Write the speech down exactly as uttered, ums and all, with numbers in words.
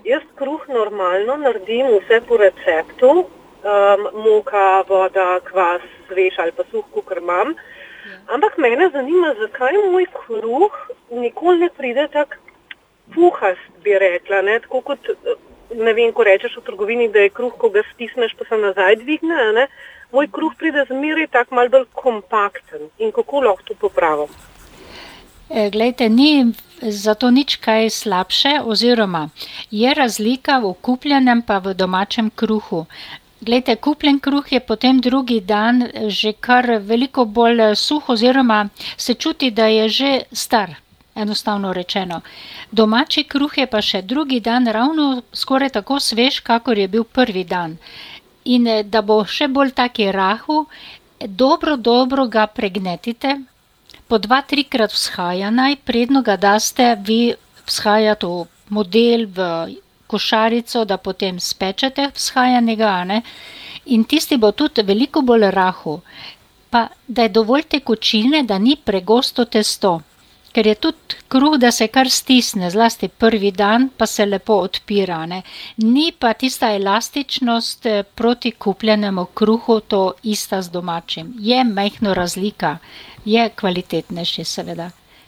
jaz kruh normalno naredim vse po receptu, um, moka, voda, kvas, svež ali pa suh, kakor imam. Ampak mene zanima, zakaj moj kruh nikoli ne pride tak puhast, bi rekla, ne, tako kot, ne vem, ko rečeš v trgovini, da je kruh, ko ga stisneš, pa se nazaj dvigne, ne. Moj kruh pride zmeraj tak malo bolj kompakten. In kako lahko to popravim? E, glejte, ni zato nič kaj slabše, oziroma je razlika v kupljenem pa v domačem kruhu. Glejte, kupljen kruh je potem drugi dan že kar veliko bolj suh, oziroma se čuti, da je že star, enostavno rečeno. Domači kruh je pa še drugi dan ravno skoraj tako svež, kakor je bil prvi dan. In da bo še bolj taki rahu, dobro, dobro ga pregnetite, po dva, trikrat vzhaja naj, predno ga daste vi vzhajati v model, v košarico, da potem spečete vzhajanega, ne? In tisti bo tudi veliko bolj rahu. Pa da je dovolj tekočine, da ni pregosto testo. Ker je tudi kruh, da se kar stisne, zlasti prvi dan, pa se lepo odpira, ne. Ni pa tista elastičnost proti kupljenemu kruhu to ista z domačim. Je majhna razlika, je kvalitetnejši seveda.